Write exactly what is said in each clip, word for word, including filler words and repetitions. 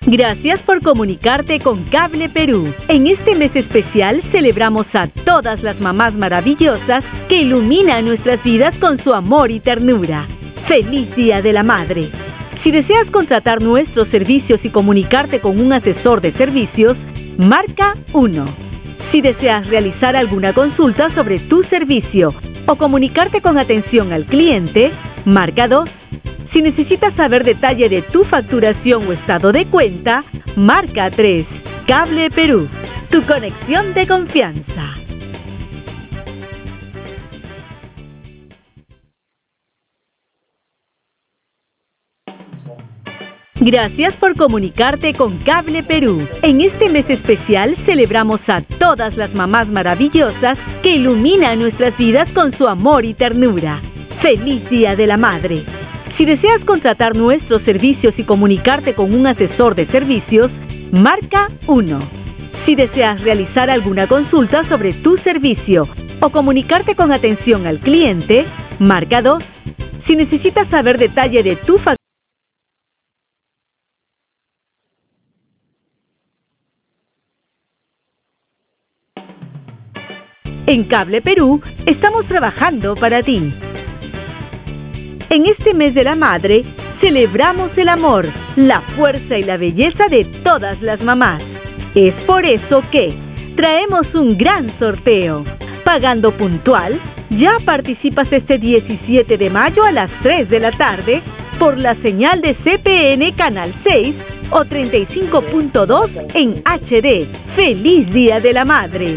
Gracias por comunicarte con Cable Perú. En este mes especial celebramos a todas las mamás maravillosas que iluminan nuestras vidas con su amor y ternura. ¡Feliz Día de la Madre! Si deseas contratar nuestros servicios y comunicarte con un asesor de servicios, marca uno. Si deseas realizar alguna consulta sobre tu servicio o comunicarte con atención al cliente, marca dos. Si necesitas saber detalle de tu facturación o estado de cuenta, marca tres. Cable Perú, tu conexión de confianza. Gracias por comunicarte con Cable Perú. En este mes especial celebramos a todas las mamás maravillosas que iluminan nuestras vidas con su amor y ternura. ¡Feliz Día de la Madre! Si deseas contratar nuestros servicios y comunicarte con un asesor de servicios, marca uno. Si deseas realizar alguna consulta sobre tu servicio o comunicarte con atención al cliente, marca dos. Si necesitas saber detalle de tu facturación, en Cable Perú estamos trabajando para ti. En este mes de la madre, celebramos el amor, la fuerza y la belleza de todas las mamás. Es por eso que traemos un gran sorteo. Pagando puntual, ya participas este diecisiete de mayo a las tres de la tarde por la señal de C P N Canal seis o treinta y cinco punto dos en H D. ¡Feliz Día de la Madre!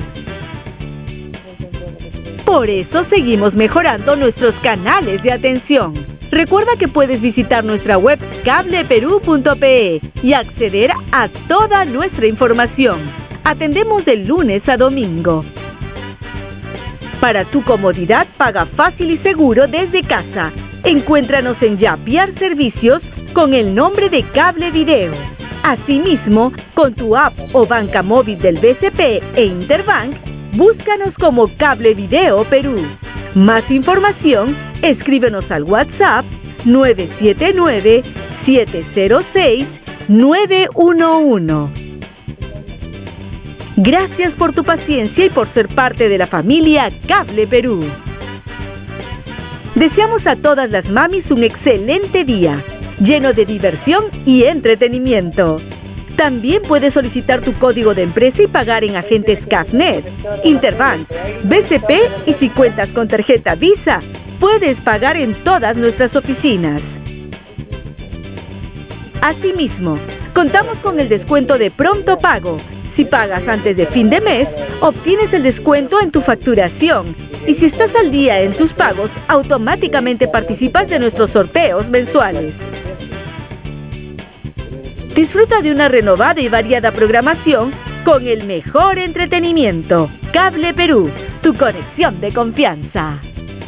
Por eso seguimos mejorando nuestros canales de atención. Recuerda que puedes visitar nuestra web cable perú punto pe y acceder a toda nuestra información. Atendemos de lunes a domingo. Para tu comodidad, paga fácil y seguro desde casa. Encuéntranos en Yapiar Servicios con el nombre de Cable Video. Asimismo, con tu app o banca móvil del B C P e Interbank, búscanos como Cable Video Perú. Más información, escríbenos al WhatsApp nueve siete nueve, siete cero seis, nueve uno uno. Gracias por tu paciencia y por ser parte de la familia Cable Perú. Deseamos a todas las mamis un excelente día, lleno de diversión y entretenimiento. También puedes solicitar tu código de empresa y pagar en agentes Cafnet, Interbank, B C P y si cuentas con tarjeta Visa, puedes pagar en todas nuestras oficinas. Asimismo, contamos con el descuento de pronto pago. Si pagas antes de fin de mes, obtienes el descuento en tu facturación. Y si estás al día en tus pagos, automáticamente participas de nuestros sorteos mensuales. Disfruta de una renovada y variada programación con el mejor entretenimiento. Cable Perú, tu conexión de confianza.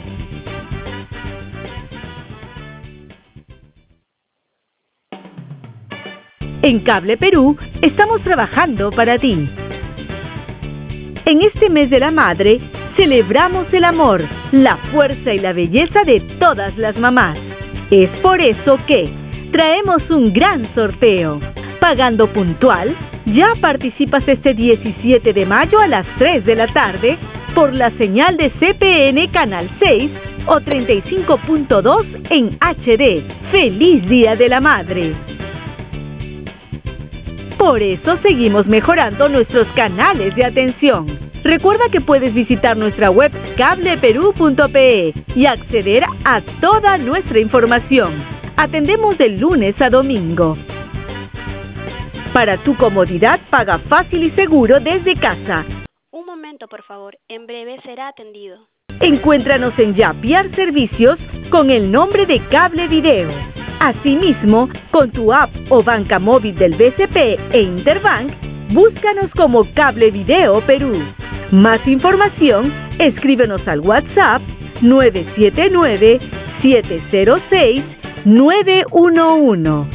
En Cable Perú estamos trabajando para ti. En este mes de la madre, celebramos el amor, la fuerza y la belleza de todas las mamás. Es por eso que traemos un gran sorteo. Pagando puntual, ya participas este diecisiete de mayo a las tres de la tarde por la señal de C P N Canal seis o treinta y cinco punto dos en H D. ¡Feliz Día de la Madre! Por eso seguimos mejorando nuestros canales de atención. Recuerda que puedes visitar nuestra web cable perú punto pe y acceder a toda nuestra información. Atendemos de lunes a domingo. Para tu comodidad, paga fácil y seguro desde casa. Un momento, por favor. En breve será atendido. Encuéntranos en Yapiar Servicios con el nombre de Cable Video. Asimismo, con tu app o banca móvil del B C P e Interbank, búscanos como Cable Video Perú. Más información, escríbenos al WhatsApp nueve siete nueve, siete cero seis, nueve uno uno.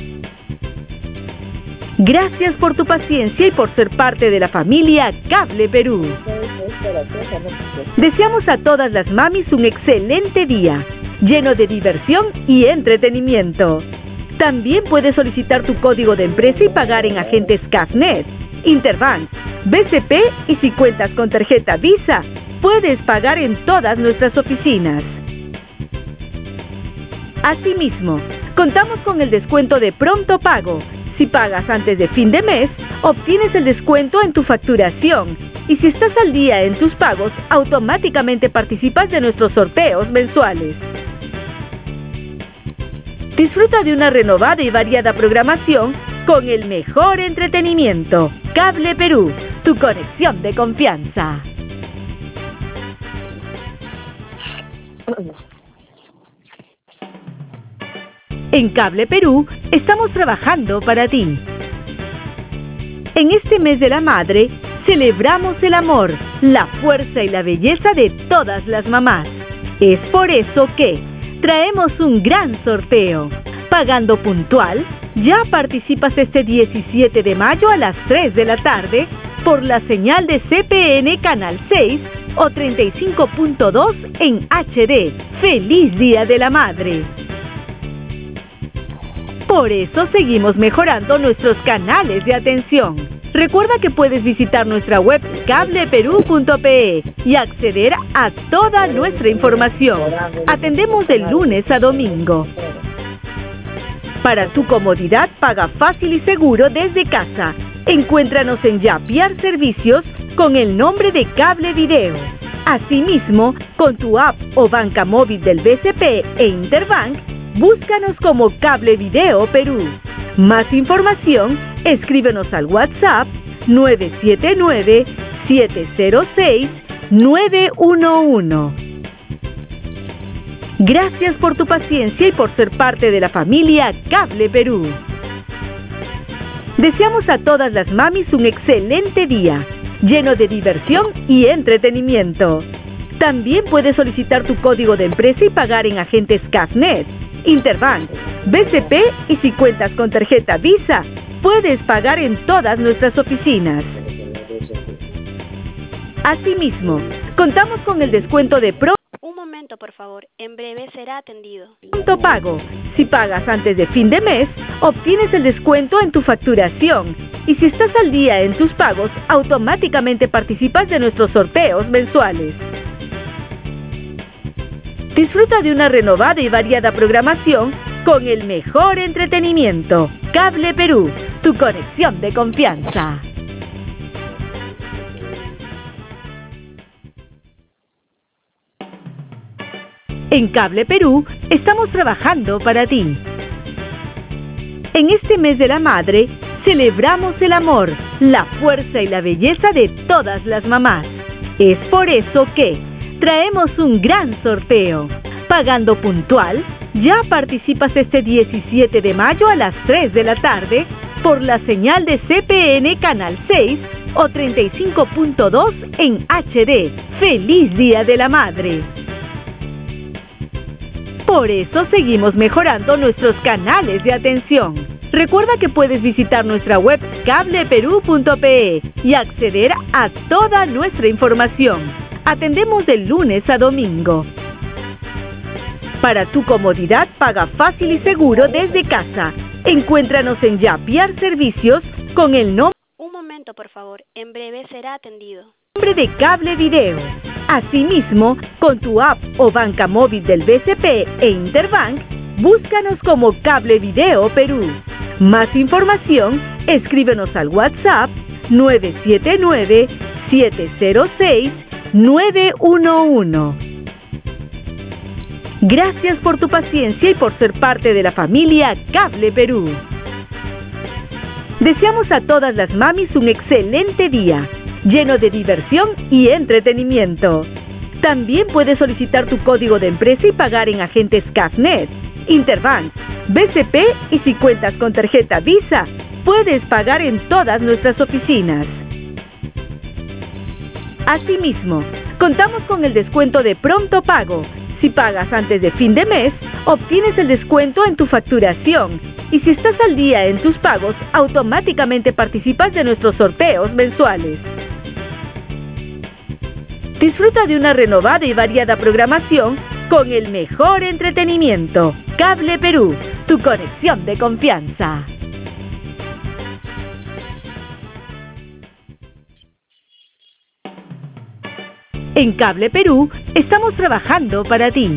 Gracias por tu paciencia y por ser parte de la familia Cable Perú. Deseamos a todas las mamis un excelente día, lleno de diversión y entretenimiento. También puedes solicitar tu código de empresa y pagar en agentes CAFNet, Interbank, B C P y si cuentas con tarjeta Visa, puedes pagar en todas nuestras oficinas. Asimismo, contamos con el descuento de Pronto Pago. Si pagas antes de fin de mes, obtienes el descuento en tu facturación. Y si estás al día en tus pagos, automáticamente participas de nuestros sorteos mensuales. Disfruta de una renovada y variada programación con el mejor entretenimiento. Cable Perú, tu conexión de confianza. En Cable Perú estamos trabajando para ti. En este mes de la madre, celebramos el amor, la fuerza y la belleza de todas las mamás. Es por eso que traemos un gran sorteo. Pagando puntual, ya participas este diecisiete de mayo a las tres de la tarde por la señal de C P N Canal seis o treinta y cinco punto dos en H D. ¡Feliz Día de la Madre! Por eso seguimos mejorando nuestros canales de atención. Recuerda que puedes visitar nuestra web cable perú punto pe y acceder a toda nuestra información. Atendemos de lunes a domingo. Para tu comodidad, paga fácil y seguro desde casa. Encuéntranos en Yapiar Servicios con el nombre de Cable Video. Asimismo, con tu app o banca móvil del B C P e Interbank, búscanos como Cable Video Perú. Más información, escríbenos al WhatsApp nueve siete nueve, siete cero seis, nueve uno uno. Gracias por tu paciencia y por ser parte de la familia Cable Perú. Deseamos a todas las mamis un excelente día, lleno de diversión y entretenimiento. También puedes solicitar tu código de empresa y pagar en agentes CAFNet, Interbank, B C P y si cuentas con tarjeta Visa, puedes pagar en todas nuestras oficinas. Asimismo, contamos con el descuento de Pro. Un momento, por favor. En breve será atendido. Pronto Pago. Si pagas antes de fin de mes, obtienes el descuento en tu facturación. Y si estás al día en tus pagos, automáticamente participas de nuestros sorteos mensuales. Disfruta de una renovada y variada programación con el mejor entretenimiento. Cable Perú, tu conexión de confianza. En Cable Perú estamos trabajando para ti. En este mes de la madre, celebramos el amor, la fuerza y la belleza de todas las mamás. Es por eso que traemos un gran sorteo. Pagando puntual, ya participas este diecisiete de mayo a las tres de la tarde por la señal de C P N Canal seis o treinta y cinco punto dos en H D. ¡Feliz Día de la Madre! Por eso seguimos mejorando nuestros canales de atención. Recuerda que puedes visitar nuestra web cable perú punto pe y acceder a toda nuestra información. Atendemos de lunes a domingo. Para tu comodidad, paga fácil y seguro desde casa. Encuéntranos en Yapiar Servicios con el nombre. Un momento, por favor. En breve será atendido. Nombre de Cable Video. Asimismo, con tu app o banca móvil del B C P e Interbank, búscanos como Cable Video Perú. Más información, escríbenos al WhatsApp nueve siete nueve, siete cero seis, nueve uno uno. Gracias por tu paciencia y por ser parte de la familia Cable Perú. Deseamos a todas las mamis un excelente día, lleno de diversión y entretenimiento. También puedes solicitar tu código de empresa y pagar en agentes CAFNet, Interbank, B C P y si cuentas con tarjeta Visa, puedes pagar en todas nuestras oficinas. Asimismo, contamos con el descuento de Pronto Pago. Si pagas antes de fin de mes, obtienes el descuento en tu facturación. Y si estás al día en tus pagos, automáticamente participas de nuestros sorteos mensuales. Disfruta de una renovada y variada programación con el mejor entretenimiento. Cable Perú, tu conexión de confianza. En Cable Perú estamos trabajando para ti.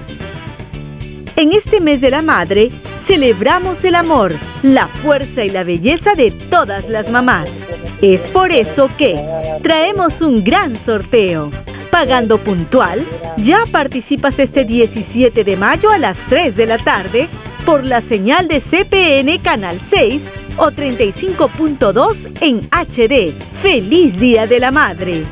En este mes de la madre, celebramos el amor, la fuerza y la belleza de todas las mamás. Es por eso que traemos un gran sorteo. Pagando puntual, ya participas este diecisiete de mayo a las tres de la tarde por la señal de C P N Canal seis o treinta y cinco punto dos en H D. ¡Feliz Día de la Madre!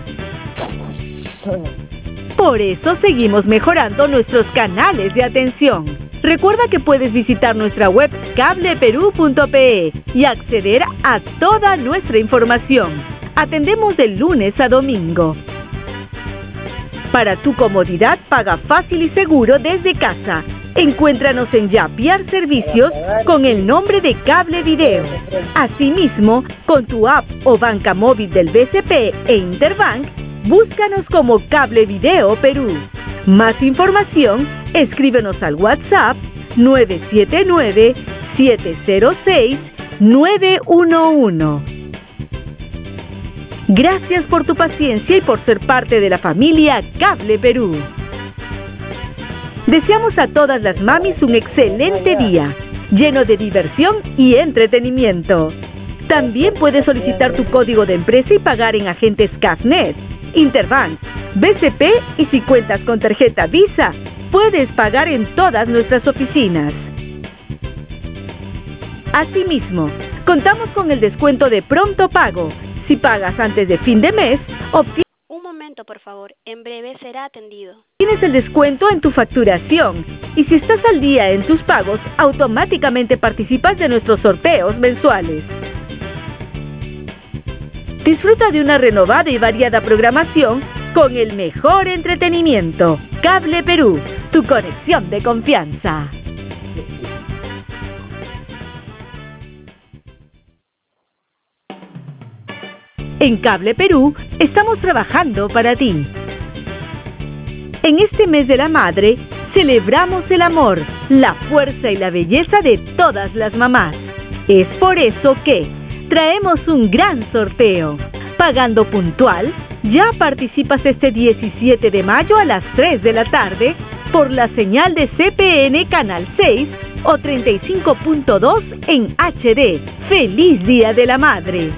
Por eso seguimos mejorando nuestros canales de atención. Recuerda que puedes visitar nuestra web cable perú punto pe y acceder a toda nuestra información. Atendemos de lunes a domingo. Para tu comodidad, paga fácil y seguro desde casa. Encuéntranos en Yapiar Servicios con el nombre de Cable Video. Asimismo, con tu app o banca móvil del B C P e Interbank, búscanos como Cable Video Perú. Más información, escríbenos al WhatsApp nueve siete nueve, siete cero seis, nueve uno uno. Gracias por tu paciencia y por ser parte de la familia Cable Perú. Deseamos a todas las mamis un excelente día, lleno de diversión y entretenimiento. También puedes solicitar tu código de empresa y pagar en agentes CAFNet, Interbank, B C P y si cuentas con tarjeta Visa, puedes pagar en todas nuestras oficinas. Asimismo, contamos con el descuento de pronto pago. Si pagas antes de fin de mes, obtienes... Un momento, por favor. En breve será atendido. Tienes el descuento en tu facturación. Y si estás al día en tus pagos, automáticamente participas de nuestros sorteos mensuales. Disfruta de una renovada y variada programación con el mejor entretenimiento. Cable Perú, tu conexión de confianza. En Cable Perú estamos trabajando para ti. En este mes de la madre, celebramos el amor, la fuerza y la belleza de todas las mamás. Es por eso que traemos un gran sorteo. Pagando puntual, ya participas este diecisiete de mayo a las tres de la tarde por la señal de C P N Canal seis o treinta y cinco punto dos en H D. ¡Feliz Día de la Madre!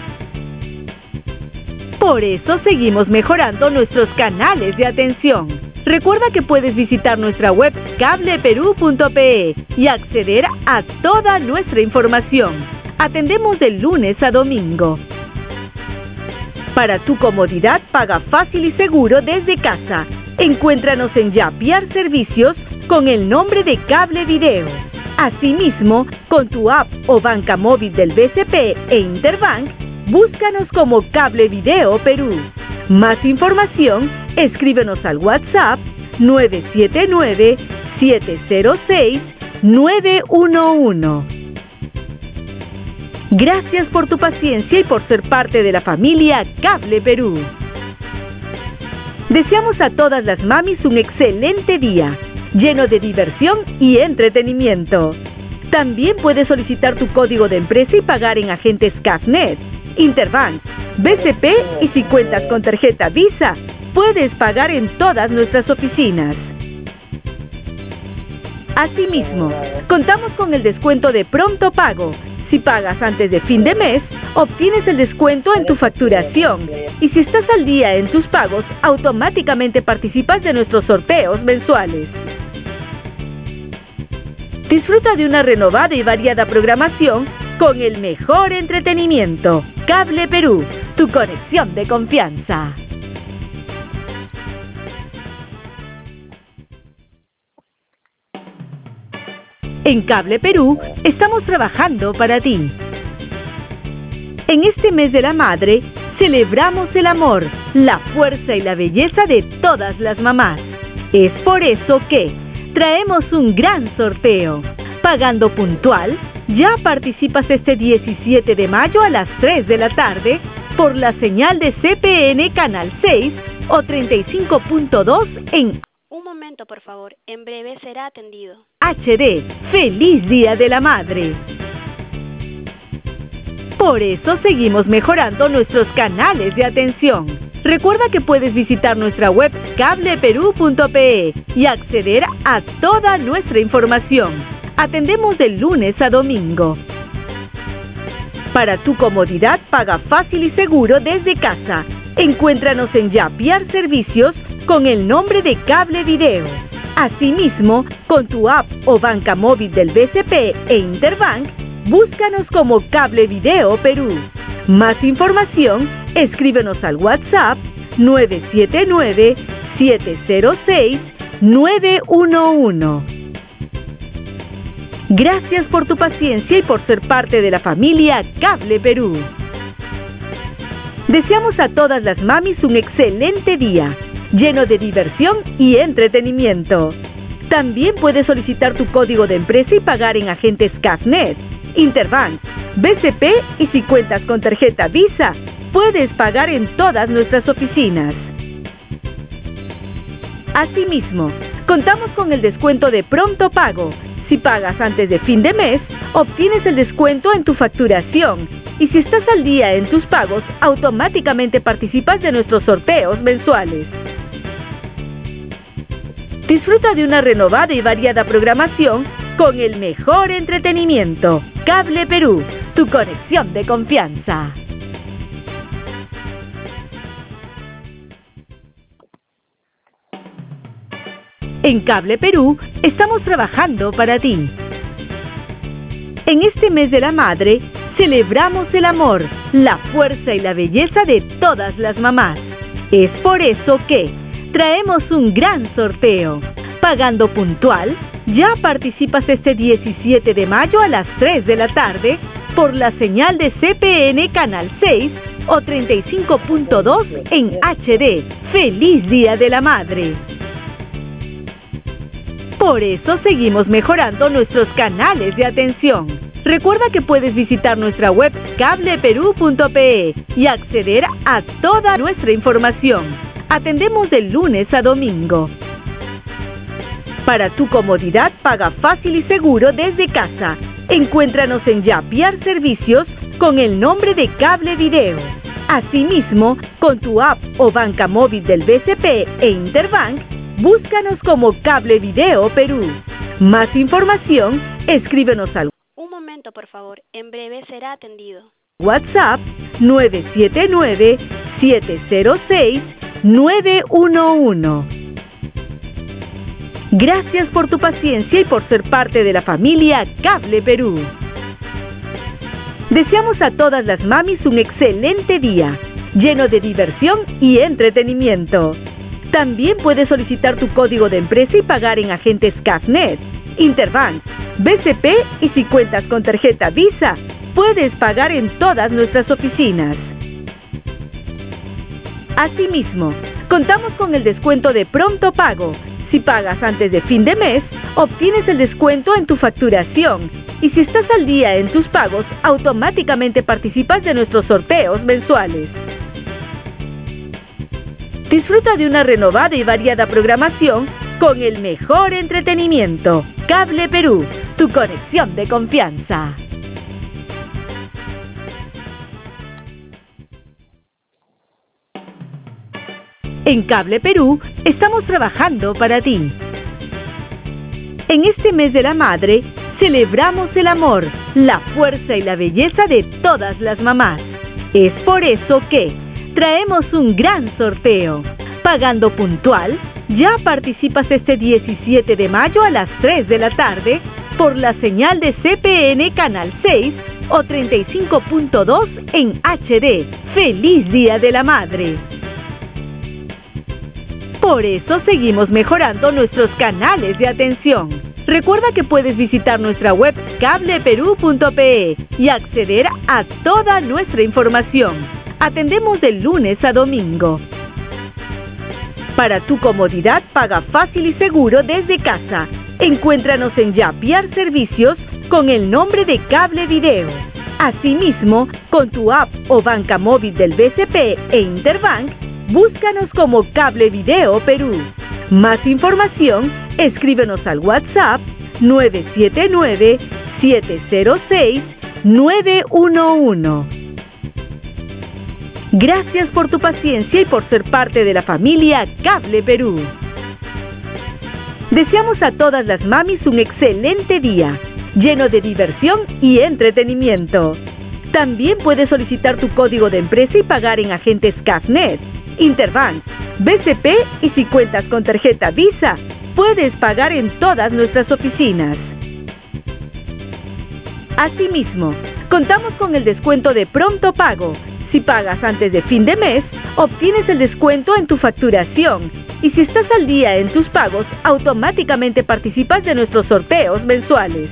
Por eso seguimos mejorando nuestros canales de atención. Recuerda que puedes visitar nuestra web cable perú punto pe y acceder a toda nuestra información. Atendemos de lunes a domingo. Para tu comodidad, paga fácil y seguro desde casa. Encuéntranos en Yapiar Servicios con el nombre de Cable Video. Asimismo, con tu app o banca móvil del B C P e Interbank, búscanos como Cable Video Perú. Más información, escríbenos al WhatsApp nueve siete nueve, siete cero seis, nueve uno uno. Gracias por tu paciencia y por ser parte de la familia Cable Perú. Deseamos a todas las mamis un excelente día, lleno de diversión y entretenimiento. También puedes solicitar tu código de empresa y pagar en agentes CAFNet, Interbank, B C P y si cuentas con tarjeta Visa, puedes pagar en todas nuestras oficinas. Asimismo, contamos con el descuento de pronto pago. Si pagas antes de fin de mes, obtienes el descuento en tu facturación. Y si estás al día en tus pagos, automáticamente participas de nuestros sorteos mensuales. Disfruta de una renovada y variada programación con el mejor entretenimiento. Cable Perú, tu conexión de confianza. En Cable Perú estamos trabajando para ti. En este mes de la madre, celebramos el amor, la fuerza y la belleza de todas las mamás. Es por eso que traemos un gran sorteo. Pagando puntual, ya participas este diecisiete de mayo a las tres de la tarde por la señal de C P N Canal seis o treinta y cinco punto dos en... Un momento. momento, por favor. En breve será atendido. H D, feliz Día de la Madre. Por eso seguimos mejorando nuestros canales de atención. Recuerda que puedes visitar nuestra web cable perú punto pe y acceder a toda nuestra información. Atendemos de lunes a domingo. Para tu comodidad, paga fácil y seguro desde casa. Encuéntranos en Yapiar Servicios con el nombre de Cable Video. Asimismo, con tu app o banca móvil del B C P e Interbank, búscanos como Cable Video Perú. Más información, escríbenos al WhatsApp nueve siete nueve, siete cero seis, nueve uno uno. Gracias por tu paciencia y por ser parte de la familia Cable Perú. Deseamos a todas las mamis un excelente día, lleno de diversión y entretenimiento. También puedes solicitar tu código de empresa y pagar en agentes Cafnet, Interbank, B C P y si cuentas con tarjeta Visa, puedes pagar en todas nuestras oficinas. Asimismo, contamos con el descuento de pronto pago. Si pagas antes de fin de mes, obtienes el descuento en tu facturación. Y si estás al día en tus pagos, automáticamente participas de nuestros sorteos mensuales. Disfruta de una renovada y variada programación con el mejor entretenimiento. Cable Perú, tu conexión de confianza. En Cable Perú estamos trabajando para ti. En este mes de la madre, celebramos el amor, la fuerza y la belleza de todas las mamás. Es por eso que traemos un gran sorteo. Pagando puntual, ya participas este diecisiete de mayo a las tres de la tarde por la señal de C P N Canal seis o treinta y cinco punto dos en H D. ¡Feliz Día de la Madre! Por eso seguimos mejorando nuestros canales de atención. Recuerda que puedes visitar nuestra web cable perú punto pe y acceder a toda nuestra información. Atendemos de lunes a domingo. Para tu comodidad, paga fácil y seguro desde casa. Encuéntranos en Yapiar Servicios con el nombre de Cable Video. Asimismo, con tu app o banca móvil del B C P e Interbank, búscanos como Cable Video Perú. Más información, escríbenos al Un momento, por favor. En breve será atendido. WhatsApp nueve siete nueve, siete cero seis, nueve uno uno. Gracias por tu paciencia y por ser parte de la familia Cable Perú. Deseamos a todas las mamis un excelente día, lleno de diversión y entretenimiento. También puedes solicitar tu código de empresa y pagar en agentes Cafnet, Interbank, B C P y si cuentas con tarjeta Visa, puedes pagar en todas nuestras oficinas. Asimismo, contamos con el descuento de pronto pago. Si pagas antes de fin de mes, obtienes el descuento en tu facturación. Y si estás al día en tus pagos, automáticamente participas de nuestros sorteos mensuales. Disfruta de una renovada y variada programación con el mejor entretenimiento. Cable Perú, tu conexión de confianza. En Cable Perú estamos trabajando para ti. En este mes de la madre, celebramos el amor, la fuerza y la belleza de todas las mamás. Es por eso que traemos un gran sorteo. Pagando puntual, ya participas este diecisiete de mayo a las tres de la tarde por la señal de C P N Canal seis o treinta y cinco punto dos en H D. ¡Feliz Día de la Madre! Por eso seguimos mejorando nuestros canales de atención. Recuerda que puedes visitar nuestra web cable perú punto pe y acceder a toda nuestra información. Atendemos de lunes a domingo. Para tu comodidad, paga fácil y seguro desde casa. Encuéntranos en Yapiar Servicios con el nombre de Cable Video. Asimismo, con tu app o banca móvil del B C P e Interbank, búscanos como Cable Video Perú. Más información, escríbenos al WhatsApp nueve siete nueve, siete cero seis, nueve uno uno. Gracias por tu paciencia y por ser parte de la familia Cable Perú. Deseamos a todas las mamis un excelente día, lleno de diversión y entretenimiento. También puedes solicitar tu código de empresa y pagar en agentes Cafnet, Interbank, B C P y si cuentas con tarjeta Visa, puedes pagar en todas nuestras oficinas. Asimismo, contamos con el descuento de pronto pago. Si pagas antes de fin de mes, obtienes el descuento en tu facturación. Y si estás al día en tus pagos, automáticamente participas de nuestros sorteos mensuales.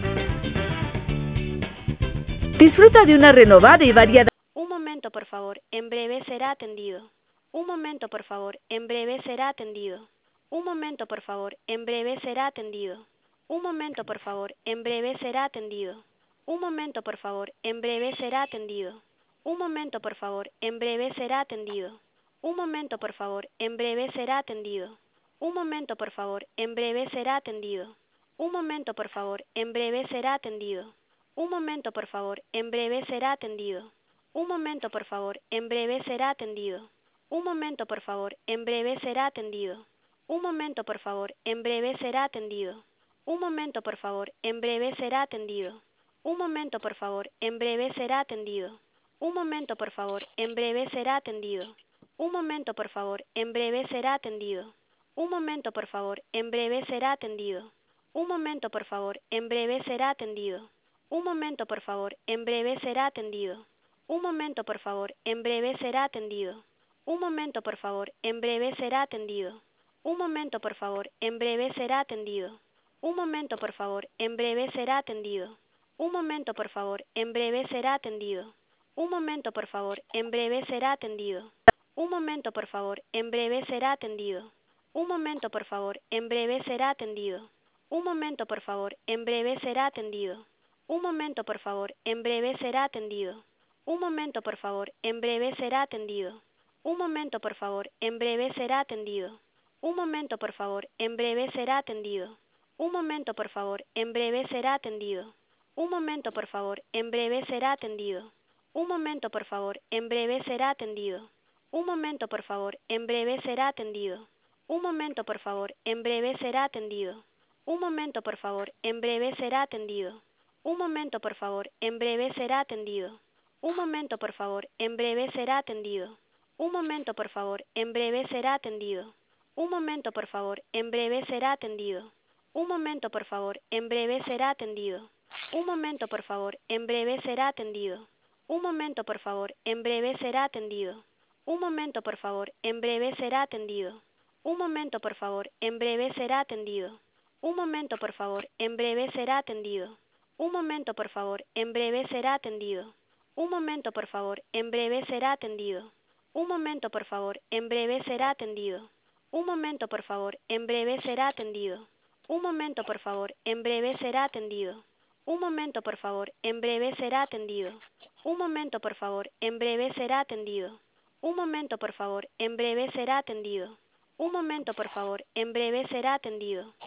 Disfruta de una renovada y variada... Un momento, por favor. En breve será atendido. Un momento, por favor. En breve será atendido. Un momento, por favor. En breve será atendido. Un momento, por favor. En breve será atendido. Un momento, por favor. En breve será atendido. Un momento, por favor. En breve será atendido. Un momento, por favor. En breve será atendido. Un momento, por favor. En breve será atendido. Un momento, por favor. En breve será atendido. Un momento, por favor. En breve será atendido. Un momento, por favor. En breve será atendido. Un momento, por favor. En breve será atendido. Un momento, por favor. En breve será atendido. Un momento, por favor. En breve será atendido. Un momento, por favor. En breve será atendido. Un momento, por favor. En breve será atendido. Un momento, por favor. En breve será atendido. Un momento, por favor. En breve será atendido. Un momento, por favor. En breve será atendido. Un momento, por favor. En breve será atendido. Un momento, por favor. En breve será atendido. Un momento, por favor. En breve será atendido. Un momento, por favor. En breve será atendido. Un momento, por favor. En breve será atendido. Un momento, por favor. En breve será atendido. Un momento, por favor. En breve será atendido. Un momento, por favor. En breve será atendido. Un momento, por favor. En breve será atendido. Un momento, por favor. En breve será atendido. Un momento, por favor. En breve será atendido. Un momento, por favor. En breve será atendido. Un momento, por favor. En breve será atendido. Un momento, por favor. En breve será atendido. Un momento, por favor. En breve será atendido. Un momento, por favor. En breve será atendido. Un momento, por favor. En breve será atendido. Un momento, por favor. En breve será atendido. Un momento, por favor. En breve será atendido. Un momento, por favor. En breve será atendido. Un momento, por favor. En breve será atendido. Un momento, por favor. En breve será atendido. Un momento, por favor. En breve será atendido. Un momento, por favor. En breve será atendido. Un momento, por favor. En breve será atendido. Un momento, por favor. En breve será atendido. Un momento, por favor. En breve será atendido. Un momento, por favor. En breve será atendido. Un momento, por favor. En breve será atendido. Un momento, por favor. En breve será atendido. Un momento, por favor. En breve será atendido. Un momento, por favor. En breve será atendido. Un momento, por favor. En breve será atendido. Un momento, por favor. En breve será atendido. Un momento, por favor. En breve será atendido. Un momento, por favor. En breve será atendido. Un momento, por favor. En breve será atendido. Un momento, por favor. En breve será atendido. Un momento, por favor. En breve será atendido.